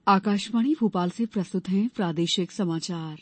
आकाशवाणी भोपाल से प्रस्तुत हैं प्रादेशिक समाचार।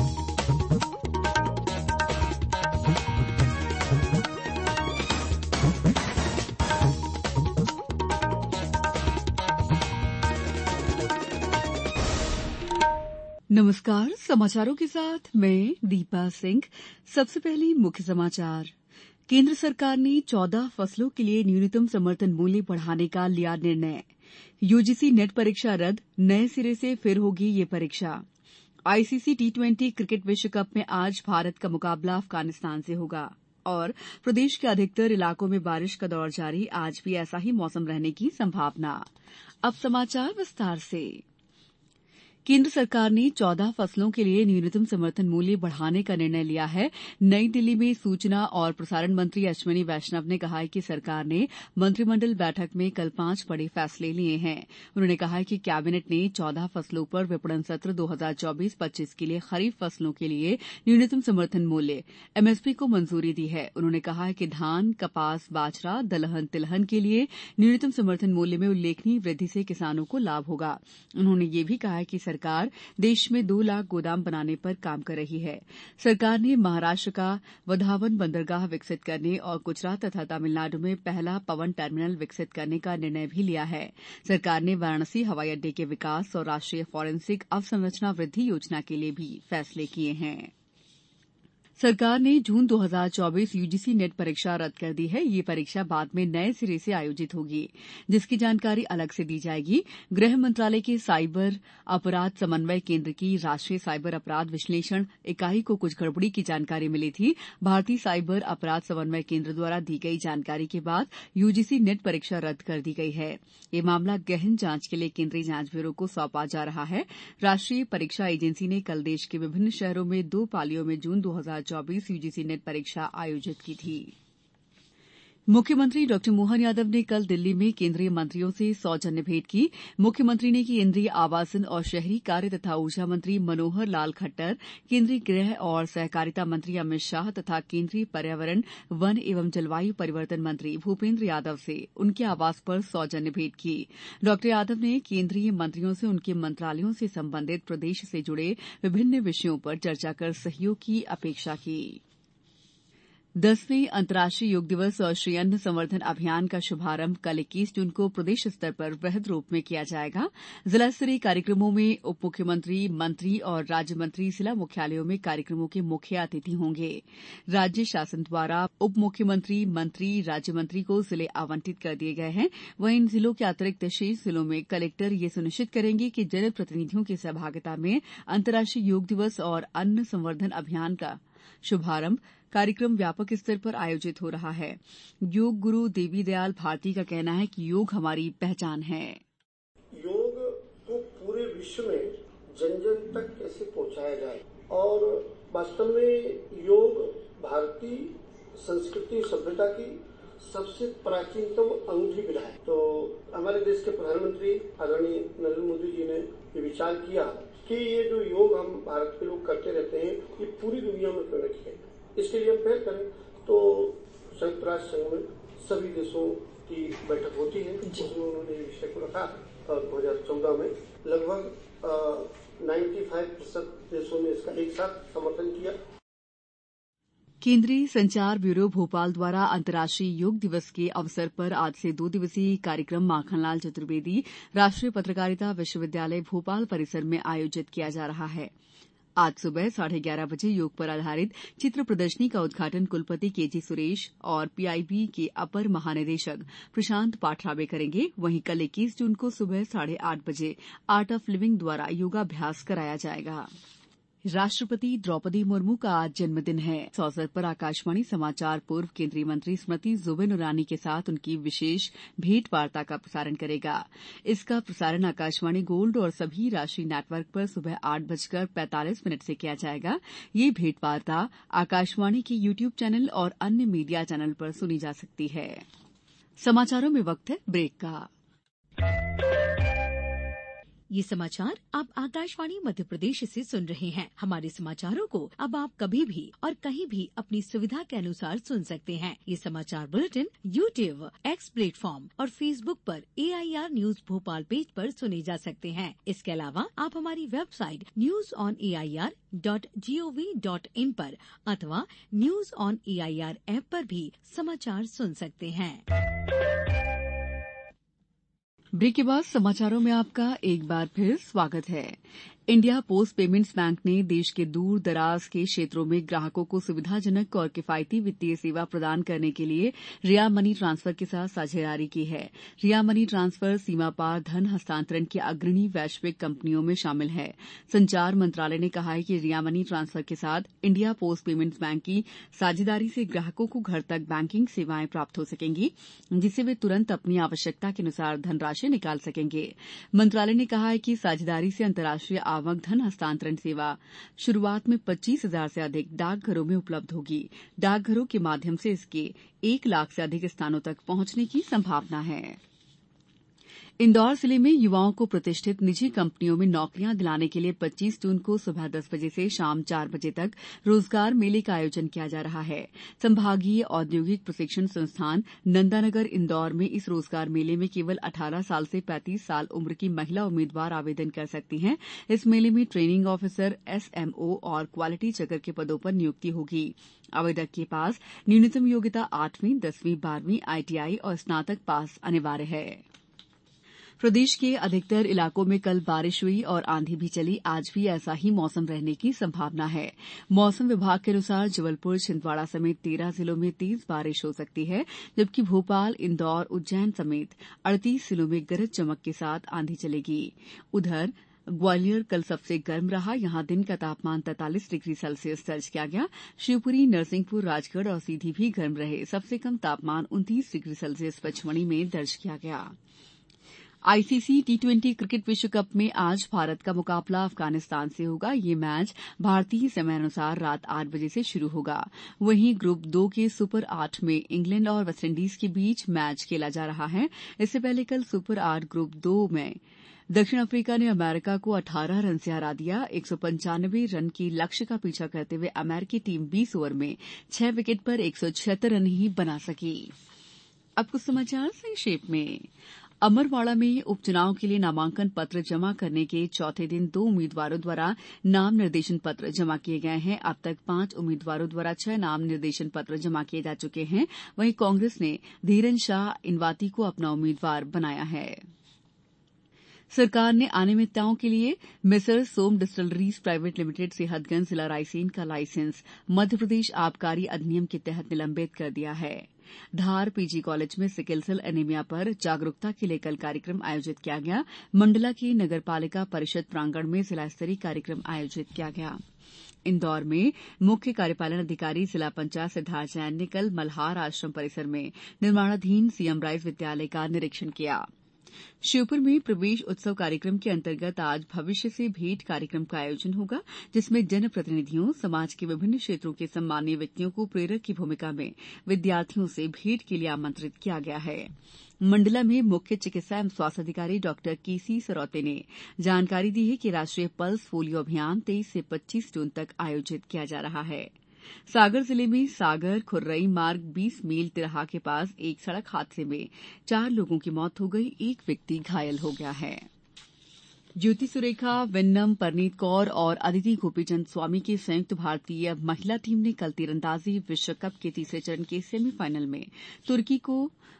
नमस्कार, समाचारों के साथ मैं दीपा सिंह। सबसे पहले मुख्य समाचार। केंद्र सरकार ने 14 फसलों के लिए न्यूनतम समर्थन मूल्य बढ़ाने का लिया निर्णय। यूजीसी नेट परीक्षा रद्द, नए सिरे से फिर होगी ये परीक्षा। आईसीसी टी20 क्रिकेट विश्व कप में आज भारत का मुकाबला अफगानिस्तान से होगा। और प्रदेश के अधिकतर इलाकों में बारिश का दौर जारी, आज भी ऐसा ही मौसम रहने की संभावना। अब समाचार विस्तार से। केंद्र सरकार ने 14 फसलों के लिए न्यूनतम समर्थन मूल्य बढ़ाने का निर्णय लिया है। नई दिल्ली में सूचना और प्रसारण मंत्री अश्विनी वैष्णव ने कहा कि सरकार ने मंत्रिमंडल बैठक में कल 5 बड़े फैसले लिए हैं। उन्होंने कहा कि कैबिनेट ने 14 फसलों पर विपणन सत्र 2024-25 के लिए खरीफ फसलों के लिए न्यूनतम समर्थन मूल्य एमएसपी को मंजूरी दी है। उन्होंने कहा कि धान, कपास, बाजरा, दलहन, तिलहन के लिए न्यूनतम समर्थन मूल्य में उल्लेखनीय वृद्धि से किसानों को लाभ होगा। उन्होंने ये भी कहा कि सरकार देश में 2 लाख गोदाम बनाने पर काम कर रही है। सरकार ने महाराष्ट्र का वधावन बंदरगाह विकसित करने और गुजरात तथा तमिलनाडु में पहला पवन टर्मिनल विकसित करने का निर्णय भी लिया है। सरकार ने वाराणसी हवाई अड्डे के विकास और राष्ट्रीय फोरेंसिक अवसंरचना वृद्धि योजना के लिए भी फैसले किए हैं। सरकार ने जून 2024 यूजीसी नेट परीक्षा रद्द कर दी है। ये परीक्षा बाद में नए सिरे से आयोजित होगी, जिसकी जानकारी अलग से दी जाएगी। गृह मंत्रालय के साइबर अपराध समन्वय केंद्र की राष्ट्रीय साइबर अपराध विश्लेषण इकाई को कुछ गड़बड़ी की जानकारी मिली थी। भारतीय साइबर अपराध समन्वय केंद्र द्वारा दी गई जानकारी के बाद यूजीसी नेट परीक्षा रद्द कर दी गई है। ये मामला गहन जांच के लिए केंद्रीय जांच ब्यूरो को सौंपा जा रहा है। राष्ट्रीय परीक्षा एजेंसी ने कल देश के विभिन्न शहरों में 2 पालियों में जून 2024 यूजीसी नेट परीक्षा आयोजित की थी। मुख्यमंत्री डॉ मोहन यादव ने कल दिल्ली में केंद्रीय मंत्रियों से सौजन्य भेंट की। मुख्यमंत्री ने केंद्रीय आवासन और शहरी कार्य तथा ऊर्जा मंत्री मनोहर लाल खट्टर, केंद्रीय गृह और सहकारिता मंत्री अमित शाह तथा केंद्रीय पर्यावरण, वन एवं जलवायु परिवर्तन मंत्री भूपेंद्र यादव से उनके आवास पर सौजन्य भेंट की। डॉ यादव ने केंद्रीय मंत्रियों से उनके मंत्रालयों से संबंधित प्रदेश से जुड़े विभिन्न विषयों पर चर्चा कर सहयोग की अपेक्षा की। 10वें अंतर्राष्ट्रीय योग दिवस और श्री अन्न संवर्धन अभियान का शुभारंभ कल 21 जून को प्रदेश स्तर पर वृहद रूप में किया जाएगा। जिला स्तरीय कार्यक्रमों में उप मुख्यमंत्री, मंत्री और राज्य मंत्री जिला मुख्यालयों में कार्यक्रमों के मुख्य अतिथि होंगे। राज्य शासन द्वारा उप मुख्यमंत्री, मंत्री, राज्य मंत्री को जिले आवंटित कर दिए गए हैं। वहीं इन जिलों के अतिरिक्त शेष जिलों में कलेक्टर ये सुनिश्चित करेंगे कि जनप्रतिनिधियों की सहभागिता में अंतर्राष्ट्रीय योग दिवस और अन्न संवर्धन अभियान का शुभारंभ कार्यक्रम व्यापक स्तर पर आयोजित हो रहा है। योग गुरु देवी दयाल भारती का कहना है कि योग हमारी पहचान है। योग को पूरे विश्व में जन जन तक कैसे पहुंचाया जाए और वास्तव में योग भारतीय संस्कृति सभ्यता की सबसे प्राचीनतम अंगूठी विधा है। तो हमारे देश के प्रधानमंत्री आदरणीय नरेंद्र मोदी जी ने ये विचार किया कि ये जो योग हम भारत के लोग करते रहते हैं, ये पूरी दुनिया में क्यों न किया। इसके लिए हम पहल करें तो संयुक्त राष्ट्र संघ में सभी देशों की बैठक होती है, जिसमें उन्होंने विषय को रखा और 2014 में लगभग 95% देशों ने इसका एक साथ समर्थन किया। केंद्रीय संचार ब्यूरो भोपाल द्वारा अंतर्राष्ट्रीय योग दिवस के अवसर पर आज से 2 दिवसीय कार्यक्रम माखनलाल चतुर्वेदी राष्ट्रीय पत्रकारिता विश्वविद्यालय भोपाल परिसर में आयोजित किया जा रहा है। आज सुबह 11:30 बजे योग पर आधारित चित्र प्रदर्शनी का उद्घाटन कुलपति केजी सुरेश और पीआईबी के अपर महानिदेशक प्रशांत पाठराबे करेंगे। वहीं कल 21 जून को सुबह 8:30 बजे आर्ट ऑफ लिविंग द्वारा योगाभ्यास कराया जाएगा। राष्ट्रपति द्रौपदी मुर्मू का आज जन्मदिन है। इस अवसर पर आकाशवाणी समाचार पूर्व केंद्रीय मंत्री स्मृति जुबिन ईरानी के साथ उनकी विशेष भेंट वार्ता का प्रसारण करेगा। इसका प्रसारण आकाशवाणी गोल्ड और सभी राष्ट्रीय नेटवर्क पर सुबह 8:45 से किया जाएगा। ये भेंट वार्ता आकाशवाणी के यूट्यूब चैनल और अन्य मीडिया चैनल पर सुनी जा सकती है। समाचारों में वक्त है ब्रेक का। ये समाचार आप आकाशवाणी मध्य प्रदेश से सुन रहे हैं। हमारे समाचारों को अब आप कभी भी और कहीं भी अपनी सुविधा के अनुसार सुन सकते हैं। ये समाचार बुलेटिन YouTube, X प्लेटफॉर्म और Facebook पर AIR न्यूज भोपाल पेज पर सुने जा सकते हैं। इसके अलावा आप हमारी वेबसाइट newsonair.gov.in पर अथवा न्यूज ऑन AIR ऐप पर भी समाचार सुन सकते हैं। ब्रेक के बाद समाचारों में आपका एक बार फिर स्वागत है। इंडिया पोस्ट पेमेंट्स बैंक ने देश के दूर दराज के क्षेत्रों में ग्राहकों को सुविधाजनक और किफायती वित्तीय सेवा प्रदान करने के लिए रिया मनी ट्रांसफर के साथ साझेदारी की है। रिया मनी ट्रांसफर सीमा पार धन हस्तांतरण की अग्रणी वैश्विक कंपनियों में शामिल है। संचार मंत्रालय ने कहा है कि रिया मनी ट्रांसफर के साथ इंडिया पोस्ट पेमेंट्स बैंक की साझेदारी से ग्राहकों को घर तक बैंकिंग सेवाएं प्राप्त हो सकेंगी, जिससे वे तुरंत अपनी आवश्यकता के अनुसार धनराशि निकाल सकेंगे। मंत्रालय ने कहा है कि साझेदारी से अंतर्राष्ट्रीय आवक धन हस्तांतरण सेवा शुरुआत में 25,000 से अधिक डाकघरों में उपलब्ध होगी। डाकघरों के माध्यम से इसके 1 लाख से अधिक स्थानों तक पहुंचने की संभावना है। इंदौर जिले में युवाओं को प्रतिष्ठित निजी कंपनियों में नौकरियां दिलाने के लिए 25 जून को सुबह 10 बजे से शाम 4 बजे तक रोजगार मेले का आयोजन किया जा रहा है। संभागीय औद्योगिक प्रशिक्षण संस्थान नंदानगर इंदौर में इस रोजगार मेले में केवल 18 साल से 35 साल उम्र की महिला उम्मीदवार आवेदन कर सकती हैं। इस मेले में ट्रेनिंग ऑफिसर, SMO और क्वालिटी चेकर के पदों पर नियुक्ति होगी। आवेदक के पास न्यूनतम योग्यता 8वीं, 10वीं, 12वीं, ITI और स्नातक पास अनिवार्य है। प्रदेश के अधिकतर इलाकों में कल बारिश हुई और आंधी भी चली। आज भी ऐसा ही मौसम रहने की संभावना है। मौसम विभाग के अनुसार जबलपुर, छिंदवाड़ा समेत 13 जिलों में तेज बारिश हो सकती है, जबकि भोपाल, इंदौर, उज्जैन समेत 38 जिलों में गरज चमक के साथ आंधी चलेगी। उधर ग्वालियर कल सबसे गर्म रहा। यहां दिन का तापमान 43 डिग्री सेल्सियस दर्ज किया गया। शिवपुरी, नरसिंहपुर, राजगढ़ और सीधी भी गर्म रहे। सबसे कम तापमान 29 डिग्री सेल्सियस पचमढ़ी में दर्ज किया गया। ICC T20 क्रिकेट विश्व कप में आज भारत का मुकाबला अफगानिस्तान से होगा। ये मैच भारतीय समयानुसार रात 8 बजे से शुरू होगा। वहीं ग्रुप 2 के सुपर 8 में इंग्लैंड और वेस्टइंडीज के बीच मैच खेला जा रहा है। इससे पहले कल सुपर 8 ग्रुप 2 में दक्षिण अफ्रीका ने अमेरिका को 18 रन से हरा दिया। 195 रन की लक्ष्य का पीछा करते हुए अमेरिकी टीम 20 ओवर में 6 विकेट पर 176 रन ही बना सकी। अब कुछ समाचार संक्षेप में। अमरवाड़ा में उपचुनाव के लिए नामांकन पत्र जमा करने के चौथे दिन 2 उम्मीदवारों द्वारा नाम निर्देशन पत्र जमा किए गए हैं। अब तक 5 उम्मीदवारों द्वारा 6 नाम निर्देशन पत्र जमा किए जा चुके हैं। वहीं कांग्रेस ने धीरन शाह इनवाती को अपना उम्मीदवार बनाया है। सरकार ने अनियमितताओं के लिए messrs Som distilleries private limited Sehatganj जिला रायसेन का लाइसेंस मध्यप्रदेश आबकारी अधिनियम के तहत निलंबित कर दिया है। धार PG कॉलेज में सिकल सेल एनीमिया पर जागरूकता के लिए कल कार्यक्रम आयोजित किया गया। मंडला की नगरपालिका परिषद प्रांगण में जिला स्तरीय कार्यक्रम आयोजित किया गया। इंदौर में मुख्य कार्यपालन अधिकारी जिला पंचायत सिद्धार्थ जैन ने कल मल्हार आश्रम परिसर में निर्माणाधीन CM राइस विद्यालय का निरीक्षण किया। श्योपुर में प्रवेश उत्सव कार्यक्रम के अंतर्गत आज भविष्य से भेंट कार्यक्रम का आयोजन होगा, जिसमें जनप्रतिनिधियों, समाज के विभिन्न क्षेत्रों के सम्मानीय व्यक्तियों को प्रेरक की भूमिका में विद्यार्थियों से भेंट के लिए आमंत्रित किया गया है। मंडला में मुख्य चिकित्सा एवं स्वास्थ्य अधिकारी डॉक्टर KC सरौते ने जानकारी दी है कि राष्ट्रीय पल्स पोलियो अभियान 23 से 25 जून तक आयोजित किया जा रहा है। सागर जिले में सागर खुर्रई मार्ग 20 मील तिराहा के पास एक सड़क हादसे में 4 लोगों की मौत हो गई, एक व्यक्ति घायल हो गया है। ज्योति सुरेखा वेन्नम, परनीत कौर और अदिति गोपीचंद स्वामी की संयुक्त भारतीय महिला टीम ने कल तीरंदाजी विश्व कप के तीसरे चरण के सेमीफाइनल में तुर्की को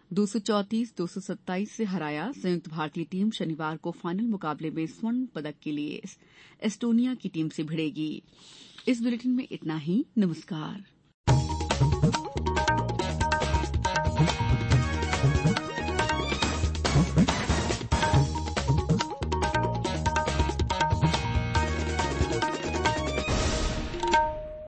234-227 से हराया। संयुक्त भारतीय टीम शनिवार को फाइनल मुकाबले में स्वर्ण पदक के लिए एस्टोनिया की टीम से भिड़ेगी। इस बुलेटिन में इतना ही। नमस्कार।